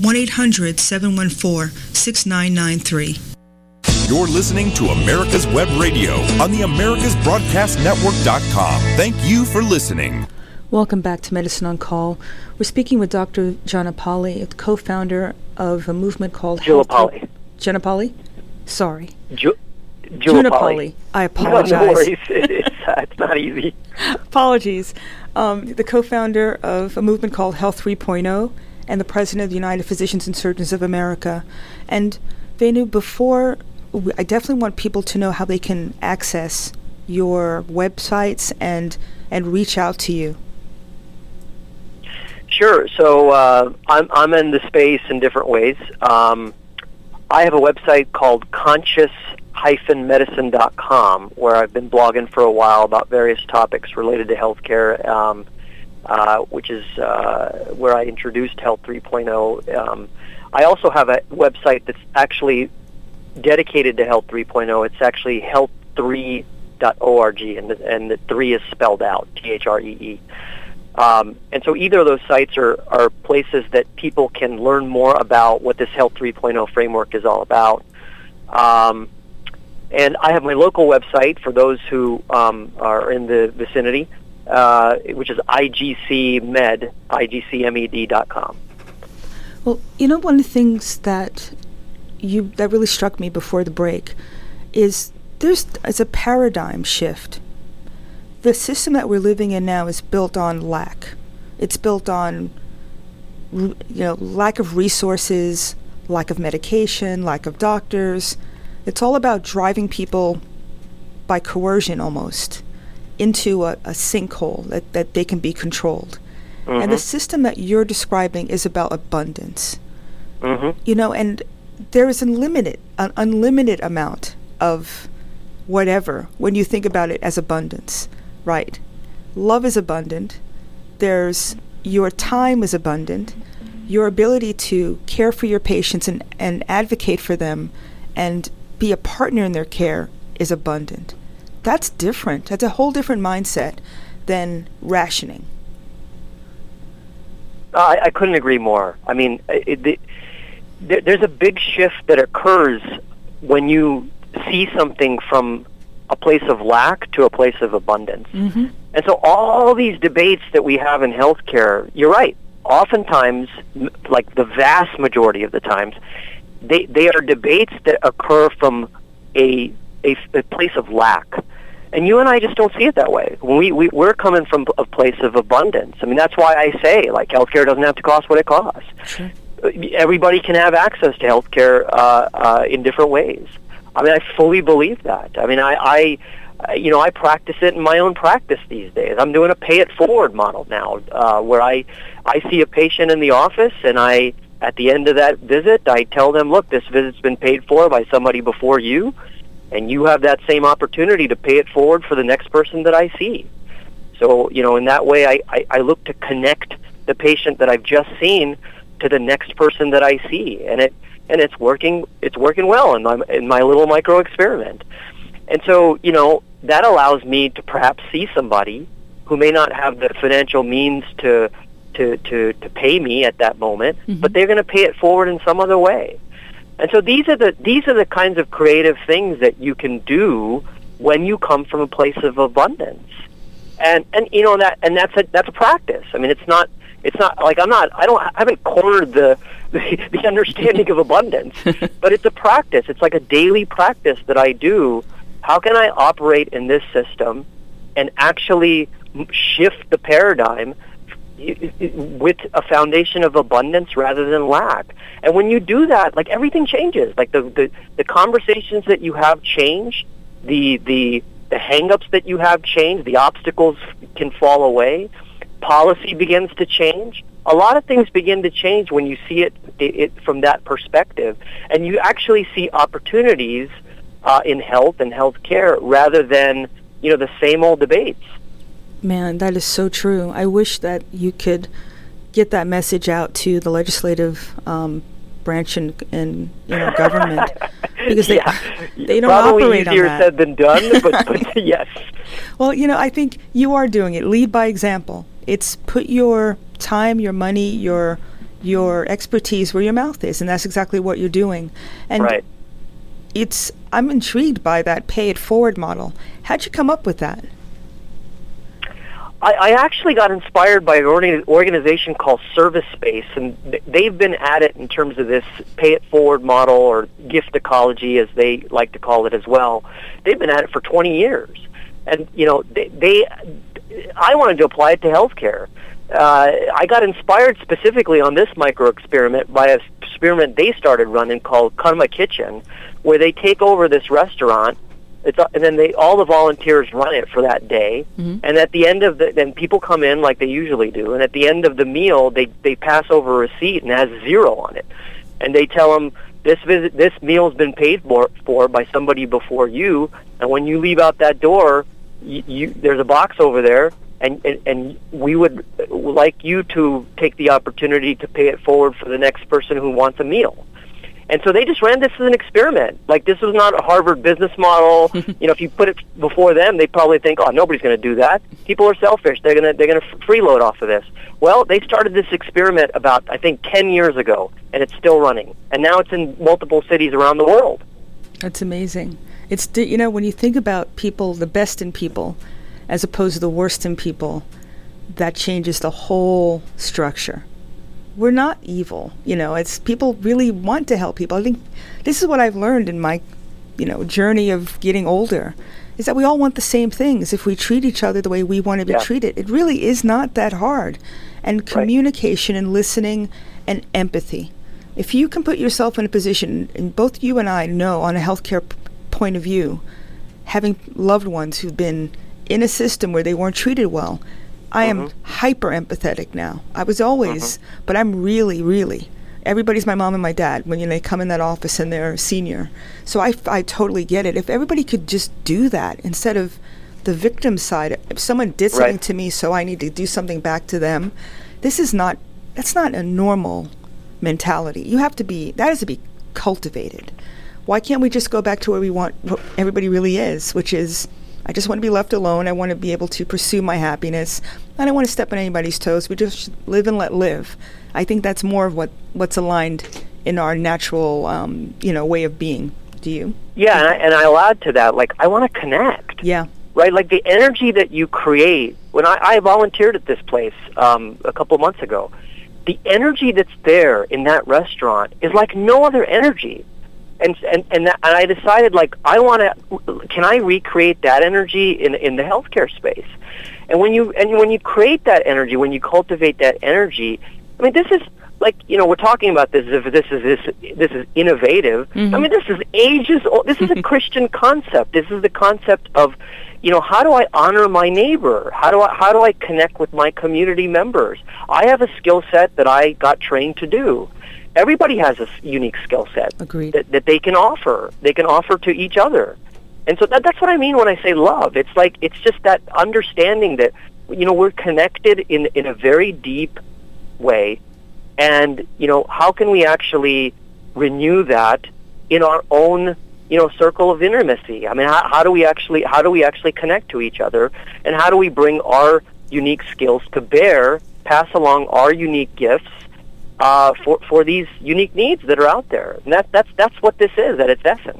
1-800-714-6993. You're listening to America's Web Radio on the AmericasBroadcastNetwork.com. Thank you for listening. Welcome back to Medicine on Call. We're speaking with Dr. Janapali, the co-founder of a movement called Junapali. Janapali? Sorry. Junapali. I apologize. No worries. It's not easy. Apologies. The co-founder of a movement called Health 3.0 and the president of the United Physicians and Surgeons of America. And Venu, I definitely want people to know how they can access your websites and reach out to you. Sure. So I'm in the space in different ways. I have a website called conscious-medicine.com where I've been blogging for a while about various topics related to healthcare, which is where I introduced Health 3.0. I also have a website that's actually dedicated to Health 3.0. It's actually health3.org, and the 3 is spelled out, THREE. And so either of those sites are places that people can learn more about what this Health 3.0 framework is all about. And I have my local website for those who are in the vicinity, which is igcmed.com. Well, one of the things that really struck me before the break is there's a paradigm shift. The system that we're living in now is built on lack. It's built on lack of resources, lack of medication, lack of doctors. It's all about driving people by coercion almost into a sinkhole that they can be controlled. Mm-hmm. And the system that you're describing is about abundance. Mm-hmm. And there is an unlimited amount of whatever when you think about it as abundance, right? Love is abundant. Your time is abundant. Your ability to care for your patients and advocate for them and be a partner in their care is abundant. That's different. That's a whole different mindset than rationing. I couldn't agree more. I mean, there's a big shift that occurs when you see something from a place of lack to a place of abundance. Mm-hmm. And so all these debates that we have in healthcare, you're right, oftentimes, like the vast majority of the times, they are debates that occur from a place of lack. And you and I just don't see it that way. We're coming from a place of abundance. I mean, that's why I say, like, healthcare doesn't have to cost what it costs. Sure. Everybody can have access to healthcare in different ways. I mean, I fully believe that. I mean, I practice it in my own practice these days. I'm doing a pay-it-forward model now, where I see a patient in the office, and at the end of that visit, I tell them, look, this visit's been paid for by somebody before you, and you have that same opportunity to pay it forward for the next person that I see. So, in that way, I look to connect the patient that I've just seen to the next person that I see, and it's working well in my little micro experiment. And so, that allows me to perhaps see somebody who may not have the financial means to pay me at that moment, mm-hmm. but they're going to pay it forward in some other way. And so these are the kinds of creative things that you can do when you come from a place of abundance. And that's a practice. I mean, it's not like I haven't cornered the understanding of abundance, but it's a practice. It's like a daily practice that I do. How can I operate in this system and actually shift the paradigm with a foundation of abundance rather than lack? And when you do that, like, everything changes. Like the conversations that you have change, the hang-ups that you have change, the obstacles can fall away, policy begins to change. A lot of things begin to change when you see it from that perspective, and you actually see opportunities in health and healthcare rather than the same old debates. Man, that is so true. I wish that you could get that message out to the legislative branch in government, because they don't operate on that. Probably easier said than done, but yes. Well, I think you are doing it. Lead by example. It's put your time, your money, your expertise where your mouth is, and that's exactly what you're doing. And right. I'm intrigued by that pay it forward model. How'd you come up with that? I actually got inspired by an organization called Service Space, and they've been at it in terms of this pay it forward model, or gift ecology as they like to call it as well. They've been at it for 20 years. And, I wanted to apply it to healthcare. I got inspired specifically on this micro experiment by an experiment they started running called Karma Kitchen, where they take over this restaurant, and then all the volunteers run it for that day. Mm-hmm. And at the end of then people come in like they usually do, and at the end of the meal, they pass over a receipt and it has 0 on it, and they tell them, this meal's been paid for by somebody before you, and when you leave out that door, there's a box over there, and we would like you to take the opportunity to pay it forward for the next person who wants a meal. And so they just ran this as an experiment. Like, this was not a Harvard business model. If you put it before them, they probably think, oh, nobody's going to do that. People are selfish. They're going to freeload off of this. Well, they started this experiment about, I think, 10 years ago, and it's still running. And now it's in multiple cities around the world. That's amazing. It's, when you think about people, the best in people, as opposed to the worst in people, that changes the whole structure. We're not evil, it's people really want to help people. I think this is what I've learned in my, journey of getting older, is that we all want the same things. If we treat each other the way we want to be treated, it really is not that hard. And communication and listening and empathy. If you can put yourself in a position, and both you and I know on a healthcare point of view, having loved ones who've been in a system where they weren't treated well, I am hyper empathetic now. I was always, but I'm really, really. Everybody's my mom and my dad when they come in that office and they're senior. So I totally get it. If everybody could just do that instead of the victim side. If someone did something to me, so I need to do something back to them. That's not a normal mentality. That has to be cultivated. Why can't we just go back to where we want everybody really is, which is, I just want to be left alone. I want to be able to pursue my happiness. I don't want to step on anybody's toes. We just live and let live. I think that's more of what's aligned in our natural, way of being, Do you? Yeah, and I'll add to that, like, I want to connect. Yeah. Right? Like, the energy that you create. When I volunteered at this place a couple of months ago, the energy that's there in that restaurant is like no other energy. And I decided, like, can I recreate that energy in the healthcare space? And when you create that energy, when you cultivate that energy, I mean, this is like, we're talking about this as if this is innovative. Mm-hmm. I mean, this is ages old. This is a Christian concept. This is the concept of, how do I honor my neighbor? How do I connect with my community members? I have a skill set that I got trained to do. Everybody has a unique skill set. Agreed. that they can offer. They can offer to each other. And so that's what I mean when I say love. It's like, it's just that understanding that, we're connected in a very deep way. And, how can we actually renew that in our own, circle of intimacy? I mean, how do we actually connect to each other? And how do we bring our unique skills to bear, pass along our unique gifts for these unique needs that are out there? And that's what this is at its essence.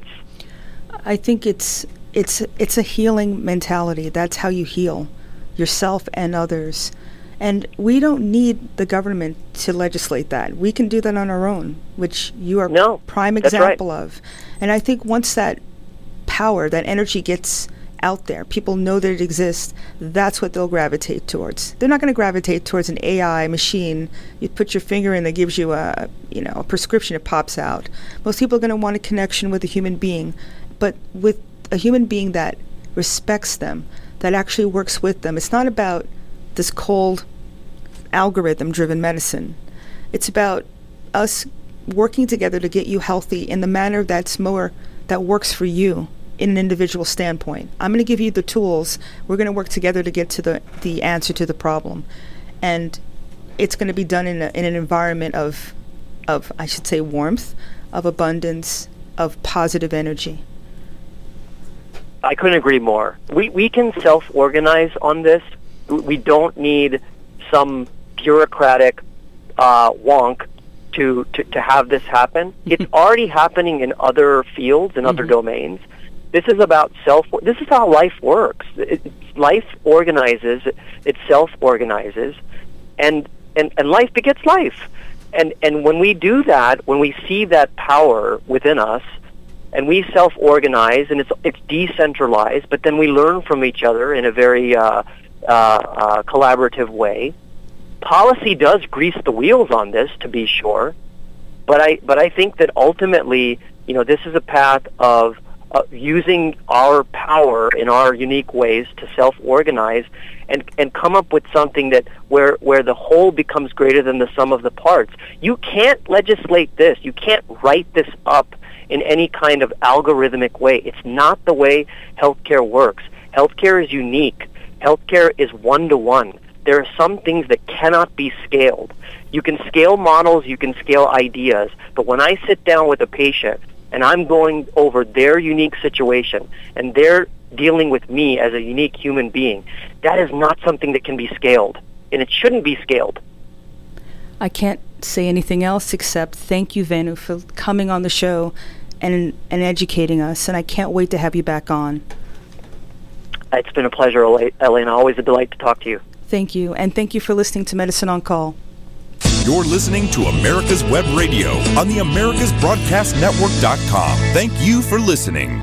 I think it's a healing mentality. That's how you heal yourself and others. And we don't need the government to legislate that. We can do that on our own, which you are prime example of. And I think once that power, that energy gets out there, people know that it exists, that's what they'll gravitate towards. They're not going to gravitate towards an AI machine. You put your finger in, that gives you a prescription, it pops out. Most people are going to want a connection with a human being, but with a human being that respects them, that actually works with them. It's not about this cold algorithm-driven medicine. It's about us working together to get you healthy in the manner that works for you in an individual standpoint. I'm going to give you the tools. We're going to work together to get to the answer to the problem. And it's going to be done in an environment of I should say warmth, of abundance, of positive energy. I couldn't agree more. We can self-organize on this. We don't need some bureaucratic wonk to have this happen. It's already happening in other fields and other domains. This is about this is how life works. Life organizes, it self-organizes, and life begets life. And when we do that, when we see that power within us, and we self-organize, and it's decentralized, but then we learn from each other in a very collaborative way. Policy does grease the wheels on this, to be sure, but I think that ultimately, this is a path of using our power in our unique ways to self-organize and come up with something that where the whole becomes greater than the sum of the parts. You can't legislate this. You can't write this up in any kind of algorithmic way. It's not the way healthcare works. Healthcare is unique. Healthcare is one-to-one. There are some things that cannot be scaled. You can scale models, you can scale ideas, but when I sit down with a patient and I'm going over their unique situation and they're dealing with me as a unique human being, that is not something that can be scaled, and it shouldn't be scaled. I can't say anything else except thank you, Venu, for coming on the show and educating us, and I can't wait to have you back on. It's been a pleasure, Elena. Always a delight to talk to you. Thank you, and thank you for listening to Medicine on Call. You're listening to America's Web Radio on the AmericasBroadcastNetwork.com. Thank you for listening.